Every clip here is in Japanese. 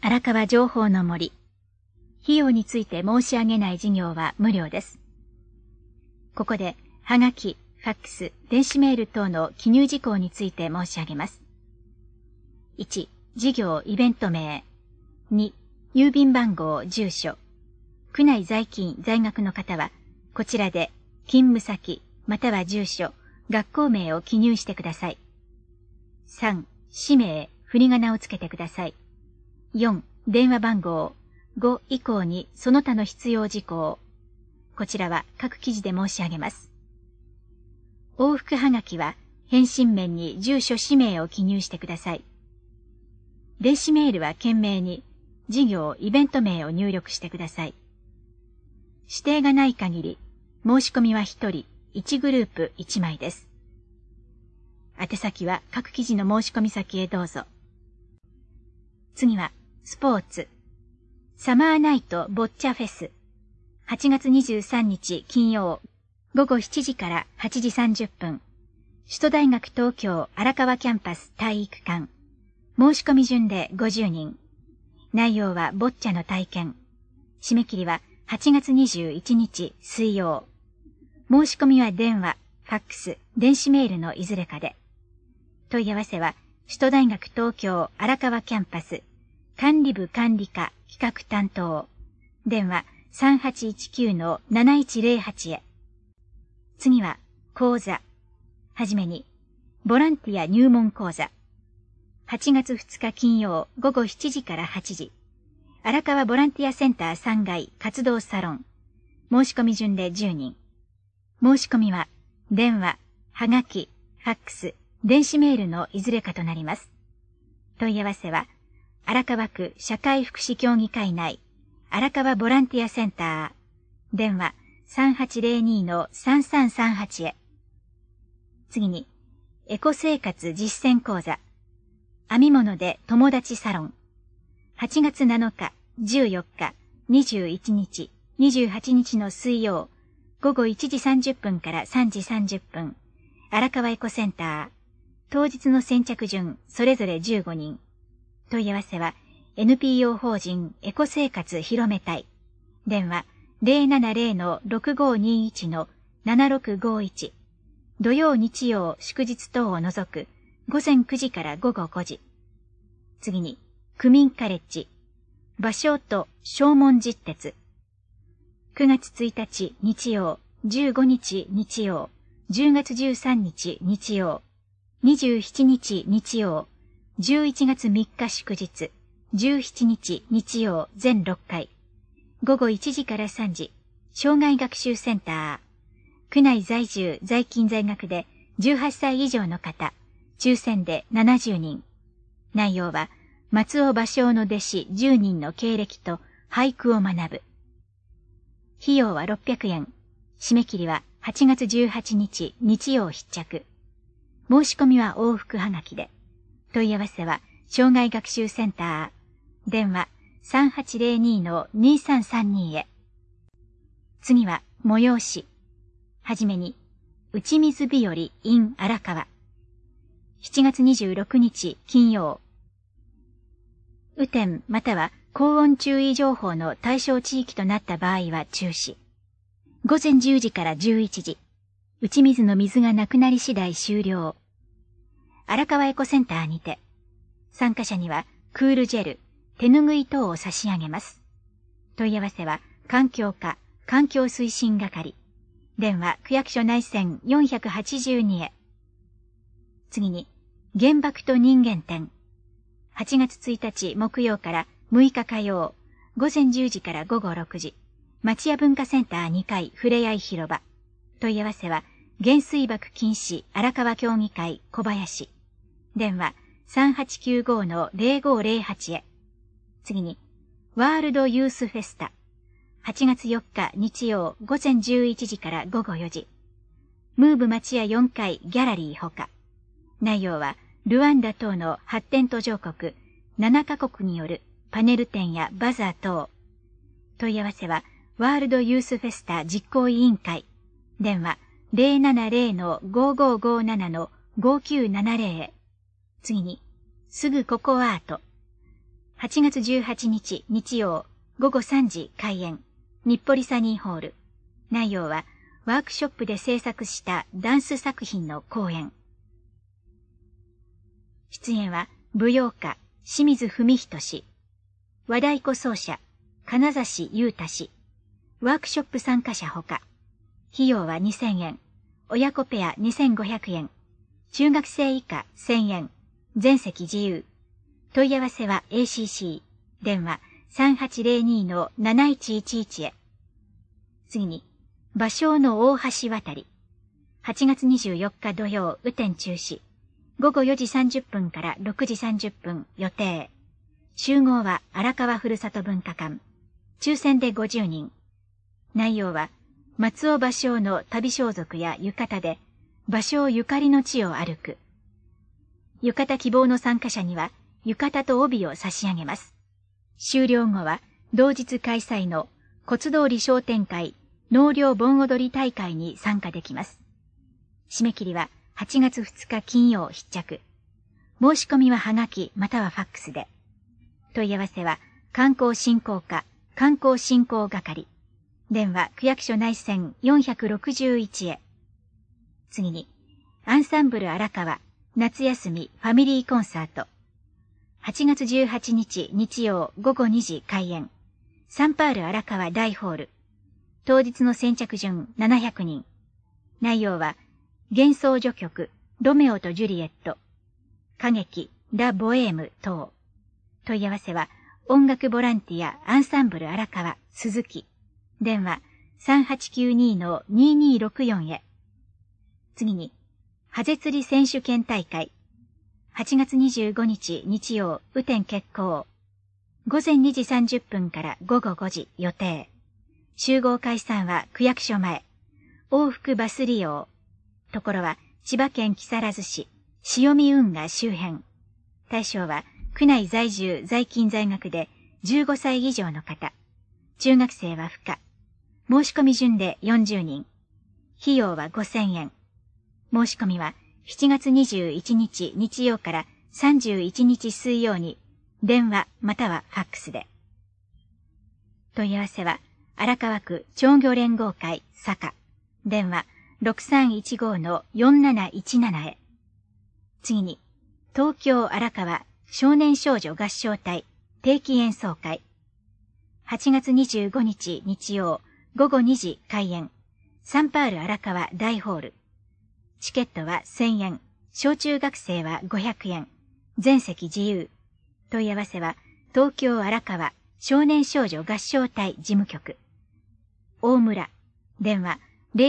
荒川情報の森。費用について申し上げない事業は無料です。ここで、はがき、ファックス、電子メール等の記入事項について申し上げます。1、事業イベント名。2、郵便番号、住所。区内在勤、在学の方は、こちらで、勤務先、または住所、学校名を記入してください。3、氏名、振り仮名をつけてください。4、電話番号。5以降にその他の必要事項。こちらは各記事で申し上げます。往復はがきは返信面に住所氏名を記入してください。電子メールは懸命に事業イベント名を入力してください。指定がない限り申し込みは1人1グループ1枚です。宛先は各記事の申し込み先へどうぞ。次はスポーツ。サマーナイトボッチャフェス。8月23日金曜、午後7時から8時30分。首都大学東京荒川キャンパス体育館。申し込み順で50人。内容はボッチャの体験。締め切りは8月21日水曜。申し込みは電話、ファックス、電子メールのいずれかで。問い合わせは首都大学東京荒川キャンパス管理部管理課企画担当。電話 3819-7108 へ。次は講座。はじめにボランティア入門講座。8月2日金曜午後7時から8時。荒川ボランティアセンター3階活動サロン。申し込み順で10人。申し込みは電話、はがき、ファックス、電子メールのいずれかとなります。問い合わせは荒川区社会福祉協議会内荒川ボランティアセンター。電話 3802-3338 へ。次にエコ生活実践講座。編み物で友達サロン。8月7日、14日、21日、28日の水曜、午後1時30分から3時30分。荒川エコセンター。当日の先着順、それぞれ15人。問い合わせは、NPO 法人エコ生活広めたい。電話 070-6521-7651。土曜日曜祝日等を除く、午前9時から午後5時。次に、区民カレッジ。場所と正門実鉄。9月1日日曜、15日日曜、10月13日日曜、27日日曜、11月3日祝日、17日日曜全6回。午後1時から3時、障害学習センター。区内在住、在勤在学で18歳以上の方、抽選で70人。内容は、松尾芭蕉の弟子10人の経歴と俳句を学ぶ。費用は600円。締め切りは8月18日日曜必着。申し込みは往復はがきで。問い合わせは障害学習センター。電話 3802-2332 へ。次は催し。はじめに、打ち水日和 in 荒川。7月26日金曜。雨天または高温注意情報の対象地域となった場合は中止。午前10時から11時。打ち水の水がなくなり次第終了。荒川エコセンターにて、参加者にはクールジェル、手ぬぐい等を差し上げます。問い合わせは環境課、環境推進係。電話区役所内線482へ。次に、原爆と人間展。8月1日木曜から6日火曜、午前10時から午後6時。町屋文化センター2階ふれあい広場。問い合わせは、原水爆禁止荒川協議会小林。電話 3895-0508 へ。次に、ワールドユースフェスタ。8月4日日曜午前11時から午後4時。ムーブ町屋4階ギャラリーほか。内容は、ルワンダ等の発展途上国7カ国によるパネル展やバザー等。問い合わせは、ワールドユースフェスタ実行委員会。電話 070-5557-5970 へ。次に、すぐここアート。 8月18日日曜午後3時開演、日暮里サニーホール。内容はワークショップで制作したダンス作品の公演。出演は舞踊家清水文人氏、和太鼓奏者金指裕太氏、ワークショップ参加者ほか。費用は2000円、親子ペア2500円、中学生以下1000円、全席自由。問い合わせは ACC、電話 3802-7111 へ。次に、芭蕉の大橋渡り。8月24日土曜、雨天中止。午後4時30分から6時30分予定。集合は荒川ふるさと文化館。抽選で50人。内容は、松尾芭蕉の旅装束や浴衣で、芭蕉ゆかりの地を歩く。浴衣希望の参加者には、浴衣と帯を差し上げます。終了後は、同日開催の骨通商店会納涼盆踊り大会に参加できます。締め切りは8月2日金曜必着。申し込みははがきまたはファックスで。問い合わせは観光振興課観光振興係。電話区役所内線461へ。次に、アンサンブル荒川夏休みファミリーコンサート。8月18日日曜午後2時開演。サンパール荒川大ホール。当日の先着順700人。内容は、幻想序曲、ロメオとジュリエット。歌劇、ラ・ボエーム等。問い合わせは、音楽ボランティアアンサンブル荒川鈴木。電話3892-2264へ。次に、ハゼ釣り選手権大会。8月25日日曜、雨天決行。午前2時30分から午後5時予定。集合開催は区役所前。往復バス利用。ところは千葉県木更津市、潮見運河周辺。対象は区内在住在勤在学で15歳以上の方。中学生は不可。申し込み順で40人。費用は5000円。申し込みは7月21日日曜から31日水曜に電話またはファックスで。問い合わせは荒川区町魚連合会坂。電話6315-4717へ。次に、東京荒川少年少女合唱隊定期演奏会。8月25日日曜午後2時開演。サンパール荒川大ホール。チケットは1000円。小中学生は500円。全席自由。問い合わせは東京荒川少年少女合唱隊事務局。大村。電話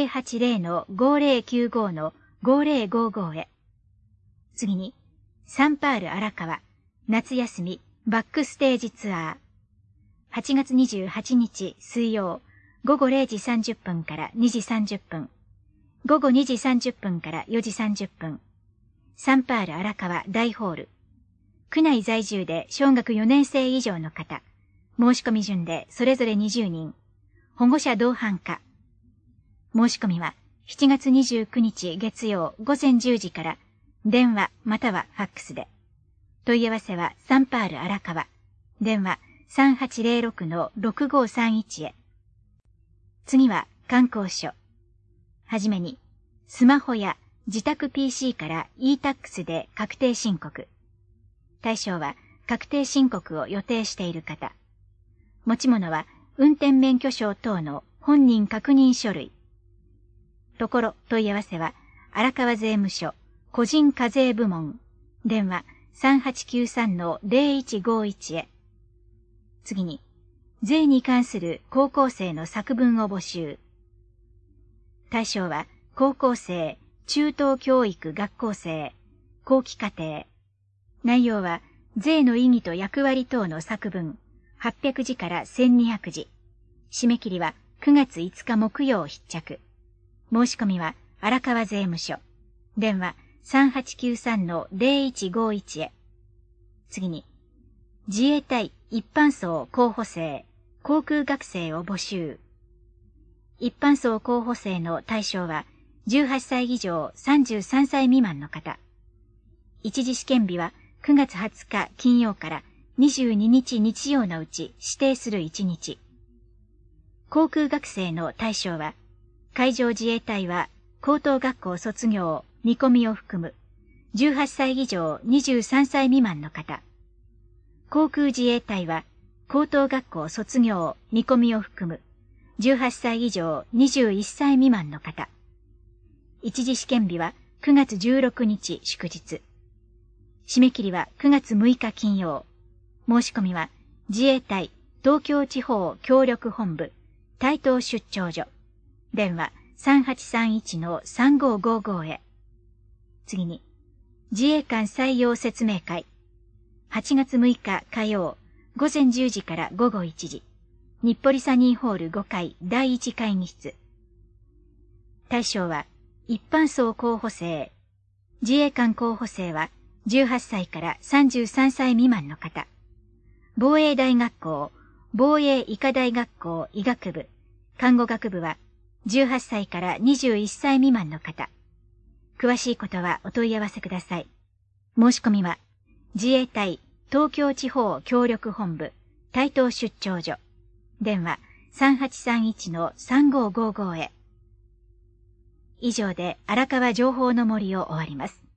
080-5095-5055へ。次に、サンパール荒川夏休みバックステージツアー。8月28日水曜午後0時30分から2時30分。午後2時30分から4時30分。サンパール荒川大ホール。区内在住で小学4年生以上の方。申し込み順でそれぞれ20人。保護者同伴可。申し込みは7月29日月曜午前10時から電話またはファックスで。問い合わせはサンパール荒川。電話3806-6531へ。次は観光所。はじめに、スマホや自宅 PC から e-tax で確定申告。対象は確定申告を予定している方。持ち物は運転免許証等の本人確認書類。ところ問い合わせは荒川税務署個人課税部門。電話3893-0151へ。次に、税に関する高校生の作文を募集。対象は高校生、中等教育学校生、後期課程。内容は税の意義と役割等の作文800字から1200字。締め切りは9月5日木曜必着。申し込みは荒川税務署。電話3893-0151へ。次に、自衛隊一般層候補生、航空学生を募集。一般層候補生の対象は18歳以上33歳未満の方。一次試験日は9月20日金曜から 22日日曜のうち指定する1日。航空学生の対象は、海上自衛隊は高等学校卒業、見込みを含む、18歳以上23歳未満の方。航空自衛隊は高等学校卒業、見込みを含む、18歳以上21歳未満の方。一次試験日は9月16日祝日。締め切りは9月6日金曜。申し込みは自衛隊東京地方協力本部台東出張所。電話3831-3555へ。次に、自衛官採用説明会。8月6日火曜、午前10時から午後1時。日暮里サニーホール5階第1会議室。対象は、一般層候補生。自衛官候補生は、18歳から33歳未満の方。防衛大学校、防衛医科大学校医学部、看護学部は、18歳から21歳未満の方。詳しいことはお問い合わせください。申し込みは、自衛隊東京地方協力本部台東出張所。電話3831-3555へ。以上で荒川情報の森を終わります。